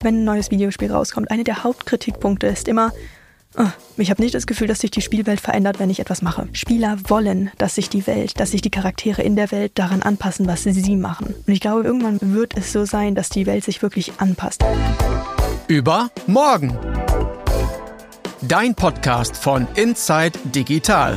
Wenn ein neues Videospiel rauskommt, einer der Hauptkritikpunkte ist immer, ich habe nicht das Gefühl, dass sich die Spielwelt verändert, wenn ich etwas mache. Spieler wollen, dass sich die Welt, dass sich die Charaktere in der Welt daran anpassen, was sie machen. Und ich glaube, irgendwann wird es so sein, dass die Welt sich wirklich anpasst. Übermorgen. Dein Podcast von Inside Digital.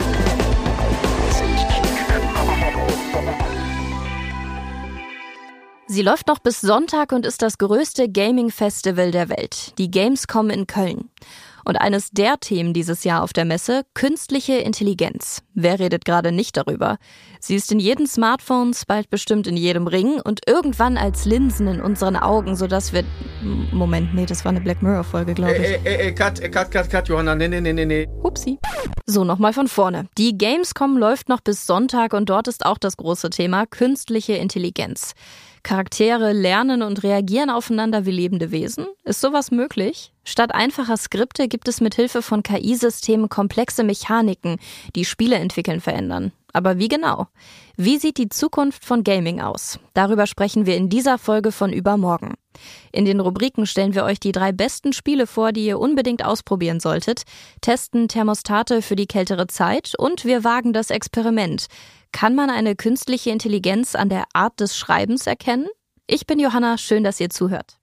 Sie läuft noch bis Sonntag und ist das größte Gaming-Festival der Welt, die Gamescom in Köln. Und eines der Themen dieses Jahr auf der Messe, künstliche Intelligenz. Wer redet gerade nicht darüber? Sie ist in jedem Smartphone, bald bestimmt in jedem Ring und irgendwann als Linsen in unseren Augen, sodass wir... Moment, nee, das war eine Black Mirror-Folge, glaube ich. Cut, Johanna, nee. Upsi. So, nochmal von vorne. Die Gamescom läuft noch bis Sonntag und dort ist auch das große Thema künstliche Intelligenz. Charaktere lernen und reagieren aufeinander wie lebende Wesen? Ist sowas möglich? Statt einfacher Skripte gibt es mit Hilfe von KI-Systemen komplexe Mechaniken, die Spiele entwickeln, verändern. Aber wie genau? Wie sieht die Zukunft von Gaming aus? Darüber sprechen wir in dieser Folge von Übermorgen. In den Rubriken stellen wir euch die 3 besten Spiele vor, die ihr unbedingt ausprobieren solltet, testen Thermostate für die kältere Zeit und wir wagen das Experiment. Kann man eine künstliche Intelligenz an der Art des Schreibens erkennen? Ich bin Johanna, schön, dass ihr zuhört.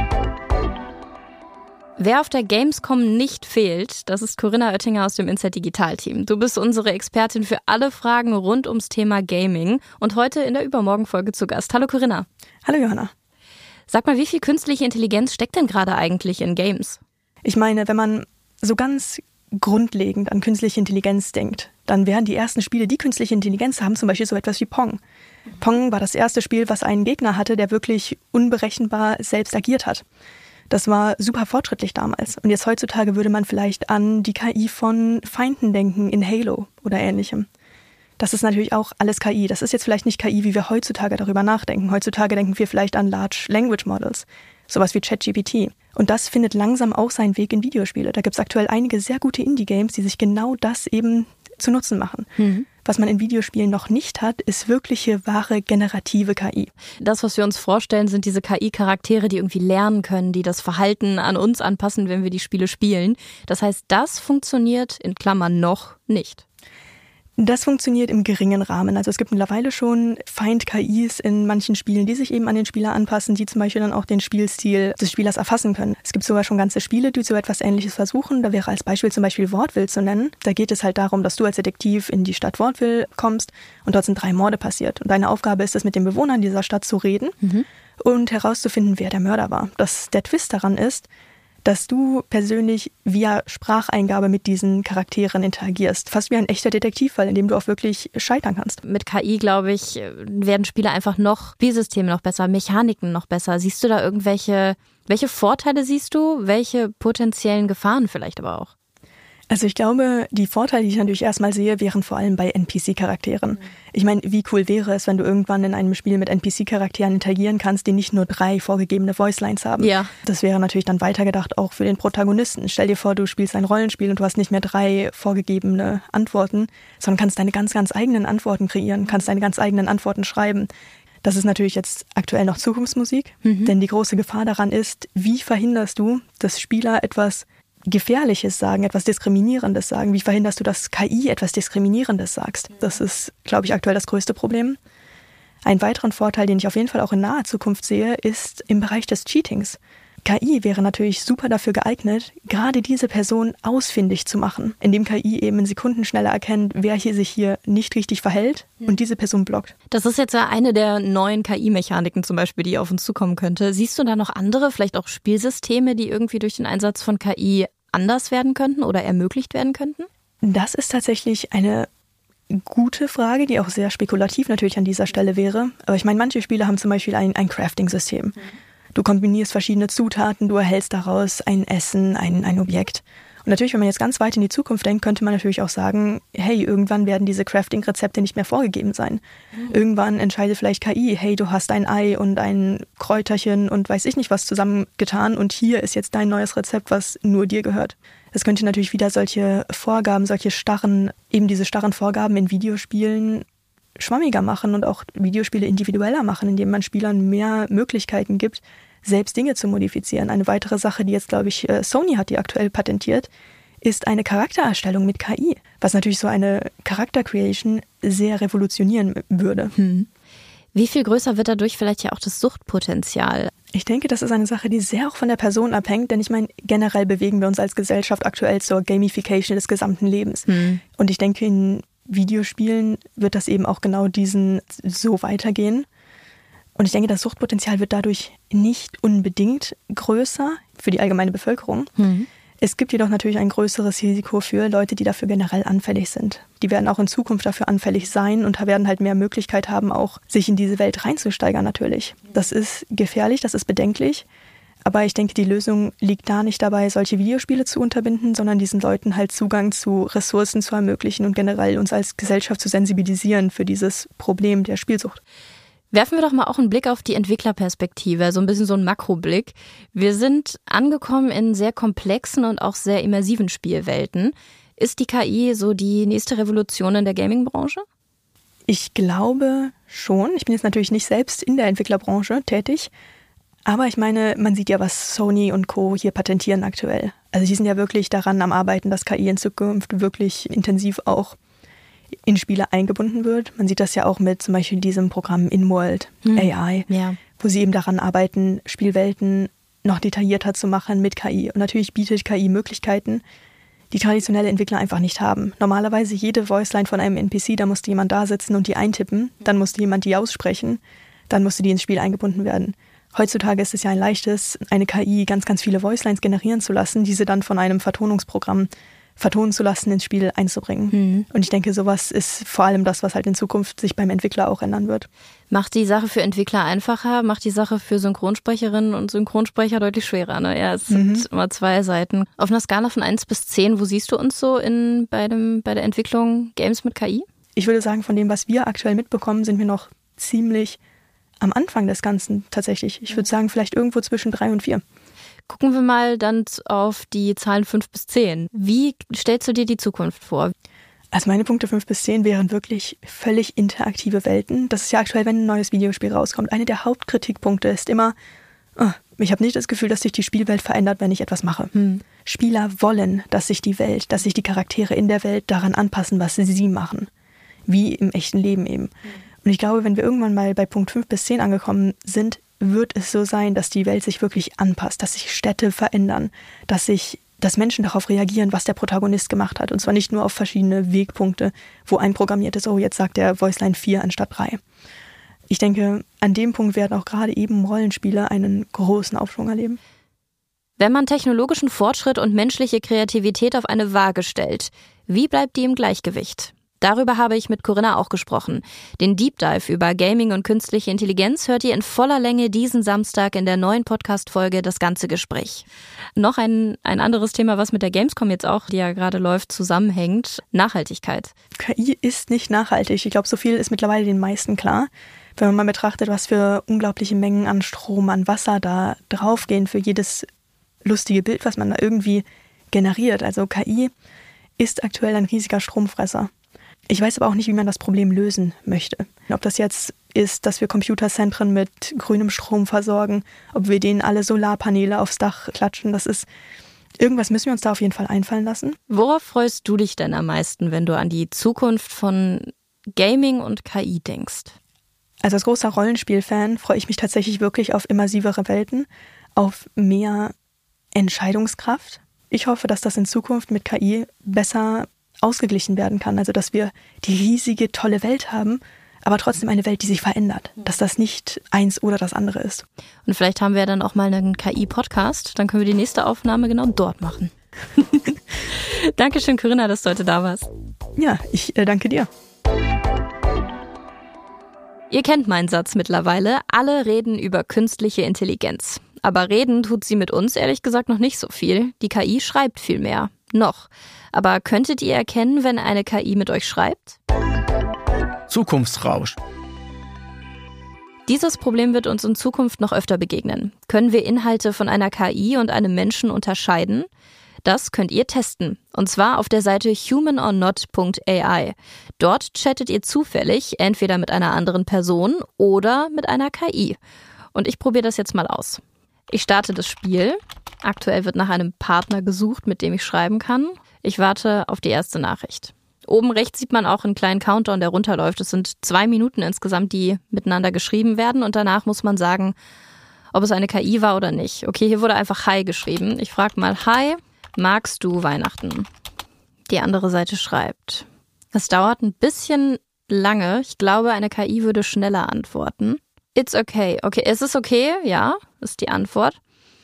Wer auf der Gamescom nicht fehlt, das ist Corinna Oettinger aus dem Inside Digital Team. Du bist unsere Expertin für alle Fragen rund ums Thema Gaming und heute in der Übermorgen-Folge zu Gast. Hallo Corinna. Hallo Johanna. Sag mal, wie viel künstliche Intelligenz steckt denn gerade eigentlich in Games? Ich meine, wenn man so ganz grundlegend an künstliche Intelligenz denkt, dann wären die ersten Spiele, die künstliche Intelligenz haben, zum Beispiel so etwas wie Pong. Pong war das erste Spiel, was einen Gegner hatte, der wirklich unberechenbar selbst agiert hat. Das war super fortschrittlich damals. Und jetzt heutzutage würde man vielleicht an die KI von Feinden denken in Halo oder ähnlichem. Das ist natürlich auch alles KI. Das ist jetzt vielleicht nicht KI, wie wir heutzutage darüber nachdenken. Heutzutage denken wir vielleicht an Large Language Models, sowas wie ChatGPT. Und das findet langsam auch seinen Weg in Videospiele. Da gibt es aktuell einige sehr gute Indie-Games, die sich genau das eben zu Nutzen machen. Was man in Videospielen noch nicht hat, ist wirkliche, wahre, generative KI. Das, was wir uns vorstellen, sind diese KI-Charaktere, die irgendwie lernen können, die das Verhalten an uns anpassen, wenn wir die Spiele spielen. Das heißt, das funktioniert in Klammern noch nicht. Das funktioniert im geringen Rahmen. Also es gibt mittlerweile schon Feind-KIs in manchen Spielen, die sich eben an den Spieler anpassen, die zum Beispiel dann auch den Spielstil des Spielers erfassen können. Es gibt sogar schon ganze Spiele, die so etwas Ähnliches versuchen. Da wäre als Beispiel zum Beispiel Wortwill zu nennen. Da geht es halt darum, dass du als Detektiv in die Stadt Wortwill kommst und dort sind 3 Morde passiert. Und deine Aufgabe ist es, mit den Bewohnern dieser Stadt zu reden und herauszufinden, wer der Mörder war. Der Twist daran ist, dass du persönlich via Spracheingabe mit diesen Charakteren interagierst. Fast wie ein echter Detektivfall, in dem du auch wirklich scheitern kannst. Mit KI, glaube ich, werden Spiele einfach noch, Spielsysteme noch besser, Mechaniken noch besser. Siehst du da welche Vorteile siehst du? Welche potenziellen Gefahren vielleicht aber auch? Also ich glaube, die Vorteile, die ich natürlich erstmal sehe, wären vor allem bei NPC-Charakteren. Ich meine, wie cool wäre es, wenn du irgendwann in einem Spiel mit NPC-Charakteren interagieren kannst, die nicht nur 3 vorgegebene Voicelines haben. Ja. Das wäre natürlich dann weitergedacht auch für den Protagonisten. Stell dir vor, du spielst ein Rollenspiel und du hast nicht mehr 3 vorgegebene Antworten, sondern kannst deine ganz, ganz eigenen Antworten kreieren, kannst deine ganz eigenen Antworten schreiben. Das ist natürlich jetzt aktuell noch Zukunftsmusik, denn die große Gefahr daran ist, wie verhinderst du, dass Spieler etwas Gefährliches sagen, etwas Diskriminierendes sagen? Wie verhinderst du, dass KI etwas Diskriminierendes sagst? Das ist, glaube ich, aktuell das größte Problem. Einen weiteren Vorteil, den ich auf jeden Fall auch in naher Zukunft sehe, ist im Bereich des Cheatings. KI wäre natürlich super dafür geeignet, gerade diese Person ausfindig zu machen, indem KI eben in Sekunden schneller erkennt, wer sich hier nicht richtig verhält und diese Person blockt. Das ist jetzt ja eine der neuen KI-Mechaniken zum Beispiel, die auf uns zukommen könnte. Siehst du da noch andere, vielleicht auch Spielsysteme, die irgendwie durch den Einsatz von KI anders werden könnten oder ermöglicht werden könnten? Das ist tatsächlich eine gute Frage, die auch sehr spekulativ natürlich an dieser Stelle wäre. Aber ich meine, manche Spiele haben zum Beispiel ein Crafting-System. Du kombinierst verschiedene Zutaten, du erhältst daraus ein Essen, ein Objekt. Und natürlich, wenn man jetzt ganz weit in die Zukunft denkt, könnte man natürlich auch sagen, hey, irgendwann werden diese Crafting-Rezepte nicht mehr vorgegeben sein. Irgendwann entscheidet vielleicht KI, hey, du hast ein Ei und ein Kräuterchen und weiß ich nicht was zusammengetan und hier ist jetzt dein neues Rezept, was nur dir gehört. Das könnte natürlich wieder solche Vorgaben, diese starren Vorgaben in Videospielen schwammiger machen und auch Videospiele individueller machen, indem man Spielern mehr Möglichkeiten gibt, selbst Dinge zu modifizieren. Eine weitere Sache, die jetzt, glaube ich, Sony hat die aktuell patentiert, ist eine Charaktererstellung mit KI, was natürlich so eine Charakter-Creation sehr revolutionieren würde. Wie viel größer wird dadurch vielleicht ja auch das Suchtpotenzial? Ich denke, das ist eine Sache, die sehr auch von der Person abhängt, denn ich meine, generell bewegen wir uns als Gesellschaft aktuell zur Gamification des gesamten Lebens. Und ich denke, in Videospielen wird das eben auch genau diesen so weitergehen. Und ich denke, das Suchtpotenzial wird dadurch nicht unbedingt größer für die allgemeine Bevölkerung. Es gibt jedoch natürlich ein größeres Risiko für Leute, die dafür generell anfällig sind. Die werden auch in Zukunft dafür anfällig sein und werden halt mehr Möglichkeit haben, auch sich in diese Welt reinzusteigern natürlich. Das ist gefährlich, das ist bedenklich. Aber ich denke, die Lösung liegt da nicht dabei, solche Videospiele zu unterbinden, sondern diesen Leuten halt Zugang zu Ressourcen zu ermöglichen und generell uns als Gesellschaft zu sensibilisieren für dieses Problem der Spielsucht. Werfen wir doch mal auch einen Blick auf die Entwicklerperspektive, so ein bisschen so ein Makroblick. Wir sind angekommen in sehr komplexen und auch sehr immersiven Spielwelten. Ist die KI so die nächste Revolution in der Gaming-Branche? Ich glaube schon. Ich bin jetzt natürlich nicht selbst in der Entwicklerbranche tätig, aber ich meine, man sieht ja, was Sony und Co. hier patentieren aktuell. Also die sind ja wirklich daran am Arbeiten, dass KI in Zukunft wirklich intensiv auch in Spiele eingebunden wird. Man sieht das ja auch mit zum Beispiel diesem Programm InWorld AI, wo sie eben daran arbeiten, Spielwelten noch detaillierter zu machen mit KI. Und natürlich bietet KI Möglichkeiten, die traditionelle Entwickler einfach nicht haben. Normalerweise jede Voiceline von einem NPC, da musste jemand da sitzen und die eintippen, dann musste jemand die aussprechen, dann musste die ins Spiel eingebunden werden. Heutzutage ist es ja ein leichtes, eine KI ganz, ganz viele Voicelines generieren zu lassen, diese dann von einem Vertonungsprogramm vertonen zu lassen, ins Spiel einzubringen. Und ich denke, sowas ist vor allem das, was halt in Zukunft sich beim Entwickler auch ändern wird. Macht die Sache für Entwickler einfacher, macht die Sache für Synchronsprecherinnen und Synchronsprecher deutlich schwerer. Ne? Ja, es sind immer zwei Seiten. Auf einer Skala von 1 bis 10, wo siehst du uns so bei der Entwicklung Games mit KI? Ich würde sagen, von dem, was wir aktuell mitbekommen, sind wir noch ziemlich am Anfang des Ganzen tatsächlich. Ich würde sagen, vielleicht irgendwo zwischen 3 und 4. Gucken wir mal dann auf die Zahlen 5 bis 10. Wie stellst du dir die Zukunft vor? Also meine Punkte 5 bis 10 wären wirklich völlig interaktive Welten. Das ist ja aktuell, wenn ein neues Videospiel rauskommt. Eine der Hauptkritikpunkte ist immer, ich habe nicht das Gefühl, dass sich die Spielwelt verändert, wenn ich etwas mache. Spieler wollen, dass sich die Welt, dass sich die Charaktere in der Welt daran anpassen, was sie machen. Wie im echten Leben eben. Und ich glaube, wenn wir irgendwann mal bei Punkt 5 bis 10 angekommen sind, wird es so sein, dass die Welt sich wirklich anpasst, dass sich Städte verändern, dass Menschen darauf reagieren, was der Protagonist gemacht hat. Und zwar nicht nur auf verschiedene Wegpunkte, wo einprogrammiert ist, jetzt sagt der Voiceline 4 anstatt 3. Ich denke, an dem Punkt werden auch gerade eben Rollenspiele einen großen Aufschwung erleben. Wenn man technologischen Fortschritt und menschliche Kreativität auf eine Waage stellt, wie bleibt die im Gleichgewicht? Darüber habe ich mit Corinna auch gesprochen. Den Deep Dive über Gaming und künstliche Intelligenz hört ihr in voller Länge diesen Samstag in der neuen Podcast-Folge Das ganze Gespräch. Noch ein anderes Thema, was mit der Gamescom jetzt auch, die ja gerade läuft, zusammenhängt. Nachhaltigkeit. KI ist nicht nachhaltig. Ich glaube, so viel ist mittlerweile den meisten klar. Wenn man mal betrachtet, was für unglaubliche Mengen an Strom, an Wasser da draufgehen für jedes lustige Bild, was man da irgendwie generiert. Also KI ist aktuell ein riesiger Stromfresser. Ich weiß aber auch nicht, wie man das Problem lösen möchte. Ob das jetzt ist, dass wir Computerzentren mit grünem Strom versorgen, ob wir denen alle Solarpaneele aufs Dach klatschen, irgendwas müssen wir uns da auf jeden Fall einfallen lassen. Worauf freust du dich denn am meisten, wenn du an die Zukunft von Gaming und KI denkst? Also als großer Rollenspielfan freue ich mich tatsächlich wirklich auf immersivere Welten, auf mehr Entscheidungskraft. Ich hoffe, dass das in Zukunft mit KI besser ausgeglichen werden kann. Also dass wir die riesige, tolle Welt haben, aber trotzdem eine Welt, die sich verändert. Dass das nicht eins oder das andere ist. Und vielleicht haben wir dann auch mal einen KI-Podcast. Dann können wir die nächste Aufnahme genau dort machen. Dankeschön, Corinna, dass du heute da warst. Ja, ich danke dir. Ihr kennt meinen Satz mittlerweile. Alle reden über künstliche Intelligenz. Aber reden tut sie mit uns ehrlich gesagt noch nicht so viel. Die KI schreibt viel mehr. Noch. Aber könntet ihr erkennen, wenn eine KI mit euch schreibt? Zukunftsrausch. Dieses Problem wird uns in Zukunft noch öfter begegnen. Können wir Inhalte von einer KI und einem Menschen unterscheiden? Das könnt ihr testen. Und zwar auf der Seite humanornot.ai. Dort chattet ihr zufällig entweder mit einer anderen Person oder mit einer KI. Und ich probiere das jetzt mal aus. Ich starte das Spiel. Aktuell wird nach einem Partner gesucht, mit dem ich schreiben kann. Ich warte auf die erste Nachricht. Oben rechts sieht man auch einen kleinen Countdown, der runterläuft. Es sind 2 Minuten insgesamt, die miteinander geschrieben werden. Und danach muss man sagen, ob es eine KI war oder nicht. Okay, hier wurde einfach Hi geschrieben. Ich frage mal, Hi, magst du Weihnachten? Die andere Seite schreibt. Es dauert ein bisschen lange. Ich glaube, eine KI würde schneller antworten. It's okay. Okay, es ist okay, ja, ist die Antwort.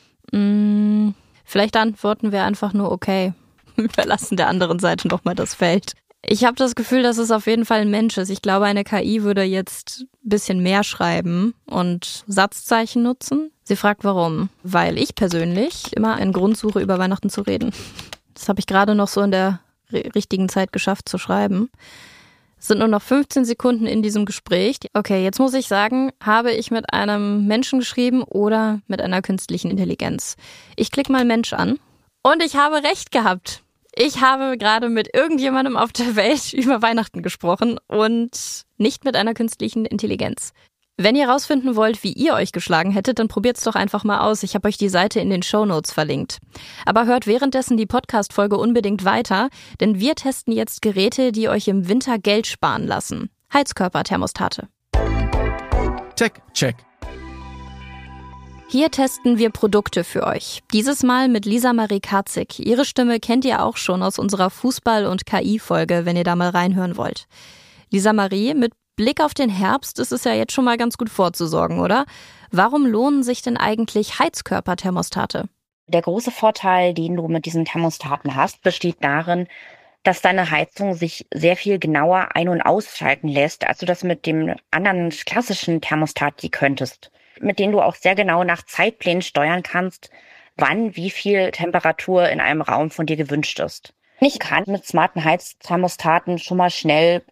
Vielleicht antworten wir einfach nur okay. Verlassen der anderen Seite nochmal das Feld. Ich habe das Gefühl, dass es auf jeden Fall ein Mensch ist. Ich glaube, eine KI würde jetzt ein bisschen mehr schreiben und Satzzeichen nutzen. Sie fragt, warum. Weil ich persönlich immer einen Grund suche, über Weihnachten zu reden. Das habe ich gerade noch so in der richtigen Zeit geschafft zu schreiben. Es sind nur noch 15 Sekunden in diesem Gespräch. Okay, jetzt muss ich sagen, habe ich mit einem Menschen geschrieben oder mit einer künstlichen Intelligenz? Ich klicke mal Mensch an und ich habe recht gehabt. Ich habe gerade mit irgendjemandem auf der Welt über Weihnachten gesprochen und nicht mit einer künstlichen Intelligenz. Wenn ihr rausfinden wollt, wie ihr euch geschlagen hättet, dann probiert's doch einfach mal aus. Ich habe euch die Seite in den Shownotes verlinkt. Aber hört währenddessen die Podcast-Folge unbedingt weiter, denn wir testen jetzt Geräte, die euch im Winter Geld sparen lassen. Heizkörperthermostate. Tech-Check. Hier testen wir Produkte für euch. Dieses Mal mit Lisa Marie Karzig. Ihre Stimme kennt ihr auch schon aus unserer Fußball- und KI-Folge, wenn ihr da mal reinhören wollt. Lisa Marie, mit Blick auf den Herbst ist es ja jetzt schon mal ganz gut vorzusorgen, oder? Warum lohnen sich denn eigentlich Heizkörperthermostate? Der große Vorteil, den du mit diesen Thermostaten hast, besteht darin, dass deine Heizung sich sehr viel genauer ein- und ausschalten lässt, als du das mit dem anderen klassischen Thermostat könntest, mit denen du auch sehr genau nach Zeitplänen steuern kannst, wann wie viel Temperatur in einem Raum von dir gewünscht ist. Ich kann mit smarten Heizthermostaten schon mal schnell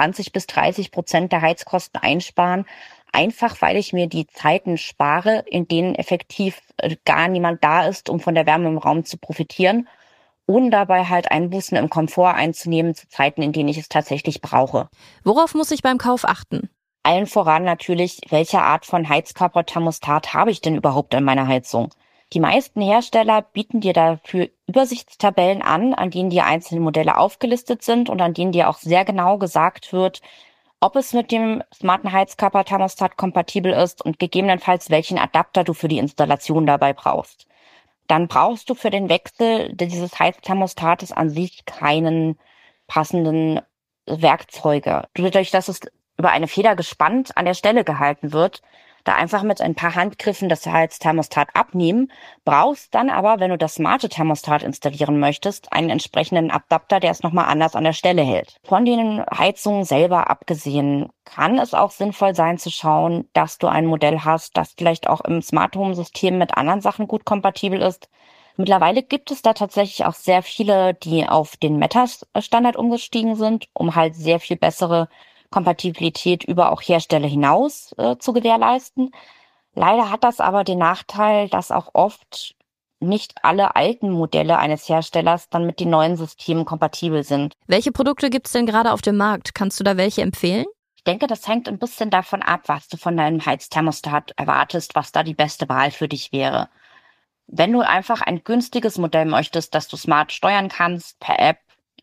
20-30% der Heizkosten einsparen, einfach weil ich mir die Zeiten spare, in denen effektiv gar niemand da ist, um von der Wärme im Raum zu profitieren, ohne dabei halt Einbußen im Komfort einzunehmen zu Zeiten, in denen ich es tatsächlich brauche. Worauf muss ich beim Kauf achten? Allen voran natürlich, welche Art von Heizkörperthermostat habe ich denn überhaupt in meiner Heizung? Die meisten Hersteller bieten dir dafür Übersichtstabellen an denen die einzelnen Modelle aufgelistet sind und an denen dir auch sehr genau gesagt wird, ob es mit dem smarten Heizkörperthermostat kompatibel ist und gegebenenfalls welchen Adapter du für die Installation dabei brauchst. Dann brauchst du für den Wechsel dieses Heizthermostates an sich keinen passenden Werkzeuge. Dadurch, dass es über eine Feder gespannt an der Stelle gehalten wird, da einfach mit ein paar Handgriffen das Heizthermostat abnehmen, brauchst dann aber, wenn du das smarte Thermostat installieren möchtest, einen entsprechenden Adapter, der es nochmal anders an der Stelle hält. Von den Heizungen selber abgesehen kann es auch sinnvoll sein zu schauen, dass du ein Modell hast, das vielleicht auch im Smart Home System mit anderen Sachen gut kompatibel ist. Mittlerweile gibt es da tatsächlich auch sehr viele, die auf den Metas-Standard umgestiegen sind, um halt sehr viel bessere Kompatibilität über auch Hersteller hinaus zu gewährleisten. Leider hat das aber den Nachteil, dass auch oft nicht alle alten Modelle eines Herstellers dann mit den neuen Systemen kompatibel sind. Welche Produkte gibt es denn gerade auf dem Markt? Kannst du da welche empfehlen? Ich denke, das hängt ein bisschen davon ab, was du von deinem Heizthermostat erwartest, was da die beste Wahl für dich wäre. Wenn du einfach ein günstiges Modell möchtest, das du smart steuern kannst per App,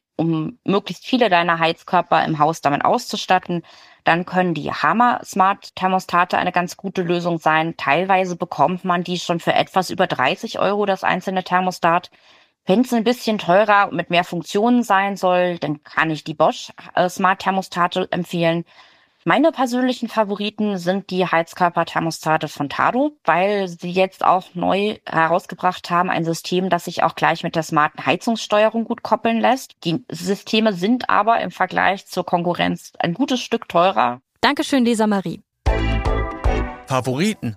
um möglichst viele deiner Heizkörper im Haus damit auszustatten, dann können die Hammer Smart Thermostate eine ganz gute Lösung sein. Teilweise bekommt man die schon für etwas über 30 € das einzelne Thermostat. Wenn es ein bisschen teurer und mit mehr Funktionen sein soll, dann kann ich die Bosch Smart Thermostate empfehlen. Meine persönlichen Favoriten sind die Heizkörperthermostate von Tado, weil sie jetzt auch neu herausgebracht haben, ein System, das sich auch gleich mit der smarten Heizungssteuerung gut koppeln lässt. Die Systeme sind aber im Vergleich zur Konkurrenz ein gutes Stück teurer. Dankeschön, Lisa Marie. Favoriten.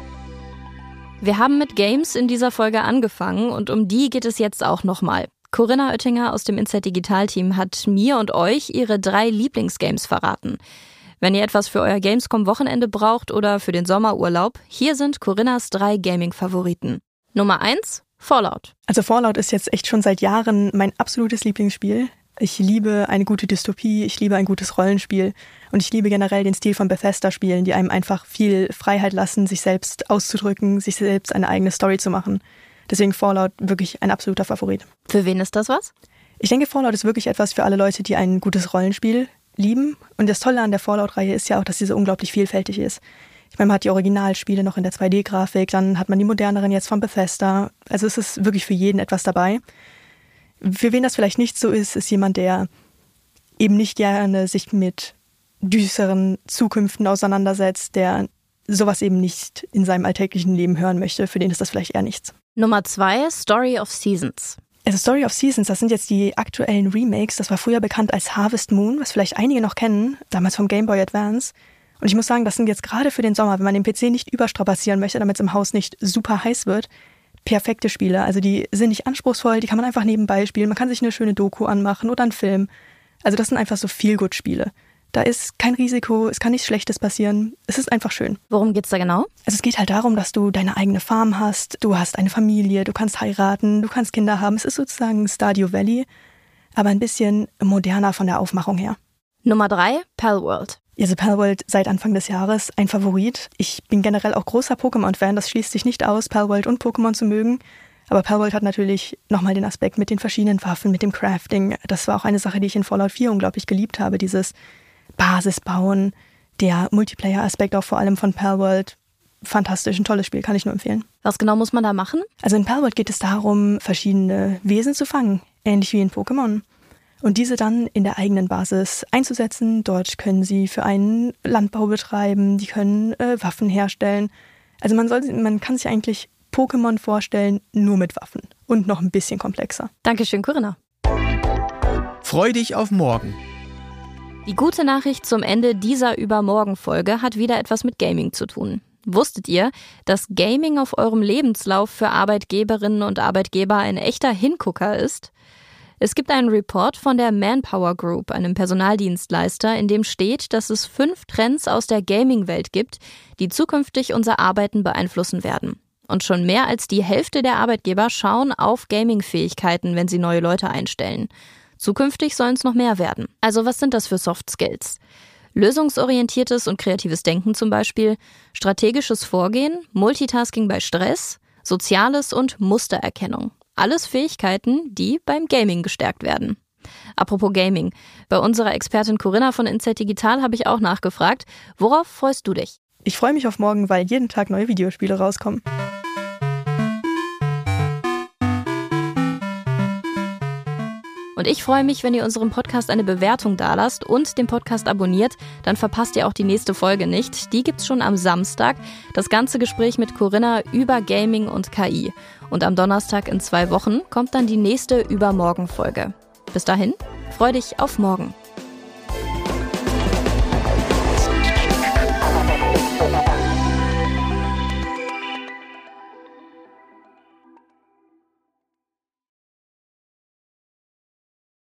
Wir haben mit Games in dieser Folge angefangen und um die geht es jetzt auch nochmal. Corinna Oettinger aus dem Inside Digital Team hat mir und euch ihre 3 Lieblingsgames verraten. Wenn ihr etwas für euer Gamescom-Wochenende braucht oder für den Sommerurlaub, hier sind Corinnas 3 Gaming-Favoriten. Nummer 1, Fallout. Also Fallout ist jetzt echt schon seit Jahren mein absolutes Lieblingsspiel. Ich liebe eine gute Dystopie, ich liebe ein gutes Rollenspiel und ich liebe generell den Stil von Bethesda-Spielen, die einem einfach viel Freiheit lassen, sich selbst auszudrücken, sich selbst eine eigene Story zu machen. Deswegen Fallout wirklich ein absoluter Favorit. Für wen ist das was? Ich denke, Fallout ist wirklich etwas für alle Leute, die ein gutes Rollenspiel lieben. Und das Tolle an der Fallout-Reihe ist ja auch, dass sie so unglaublich vielfältig ist. Ich meine, man hat die Originalspiele noch in der 2D-Grafik, dann hat man die moderneren jetzt von Bethesda. Also es ist wirklich für jeden etwas dabei. Für wen das vielleicht nicht so ist, ist jemand, der eben nicht gerne sich mit düsteren Zukünften auseinandersetzt, der sowas eben nicht in seinem alltäglichen Leben hören möchte. Für den ist das vielleicht eher nichts. Nummer 2, Story of Seasons. Also Story of Seasons, das sind jetzt die aktuellen Remakes. Das war früher bekannt als Harvest Moon, was vielleicht einige noch kennen, damals vom Game Boy Advance. Und ich muss sagen, das sind jetzt gerade für den Sommer, wenn man den PC nicht überstrapazieren möchte, damit es im Haus nicht super heiß wird, perfekte Spiele. Also die sind nicht anspruchsvoll, die kann man einfach nebenbei spielen. Man kann sich eine schöne Doku anmachen oder einen Film. Also das sind einfach so Feel-Good-Spiele. Da ist kein Risiko, es kann nichts Schlechtes passieren. Es ist einfach schön. Worum geht's da genau? Also es geht halt darum, dass du deine eigene Farm hast, du hast eine Familie, du kannst heiraten, du kannst Kinder haben. Es ist sozusagen Stardew Valley, aber ein bisschen moderner von der Aufmachung her. Nummer 3, Palworld. Also Palworld seit Anfang des Jahres ein Favorit. Ich bin generell auch großer Pokémon-Fan, das schließt sich nicht aus, Palworld und Pokémon zu mögen. Aber Palworld hat natürlich nochmal den Aspekt mit den verschiedenen Waffen, mit dem Crafting. Das war auch eine Sache, die ich in Fallout 4 unglaublich geliebt habe, dieses Basisbauen, der Multiplayer-Aspekt auch vor allem von Palworld. Fantastisch, ein tolles Spiel, kann ich nur empfehlen. Was genau muss man da machen? Also in Palworld geht es darum, verschiedene Wesen zu fangen, ähnlich wie in Pokémon. Und diese dann in der eigenen Basis einzusetzen. Dort können sie für einen Landbau betreiben, die können Waffen herstellen. Also man kann sich eigentlich Pokémon vorstellen, nur mit Waffen und noch ein bisschen komplexer. Dankeschön, Corinna. Freu dich auf morgen. Die gute Nachricht zum Ende dieser Übermorgen-Folge hat wieder etwas mit Gaming zu tun. Wusstet ihr, dass Gaming auf eurem Lebenslauf für Arbeitgeberinnen und Arbeitgeber ein echter Hingucker ist? Es gibt einen Report von der Manpower Group, einem Personaldienstleister, in dem steht, dass es 5 Trends aus der Gaming-Welt gibt, die zukünftig unser Arbeiten beeinflussen werden. Und schon mehr als die Hälfte der Arbeitgeber schauen auf Gaming-Fähigkeiten, wenn sie neue Leute einstellen. Zukünftig sollen es noch mehr werden. Also was sind das für Soft Skills? Lösungsorientiertes und kreatives Denken zum Beispiel, strategisches Vorgehen, Multitasking bei Stress, Soziales und Mustererkennung. Alles Fähigkeiten, die beim Gaming gestärkt werden. Apropos Gaming, bei unserer Expertin Corinna von Inside Digital habe ich auch nachgefragt. Worauf freust du dich? Ich freue mich auf morgen, weil jeden Tag neue Videospiele rauskommen. Und ich freue mich, wenn ihr unserem Podcast eine Bewertung dalasst und den Podcast abonniert, dann verpasst ihr auch die nächste Folge nicht. Die gibt's schon am Samstag. Das ganze Gespräch mit Corinna über Gaming und KI. Und am Donnerstag in 2 Wochen kommt dann die nächste Übermorgen-Folge. Bis dahin, freu dich auf morgen.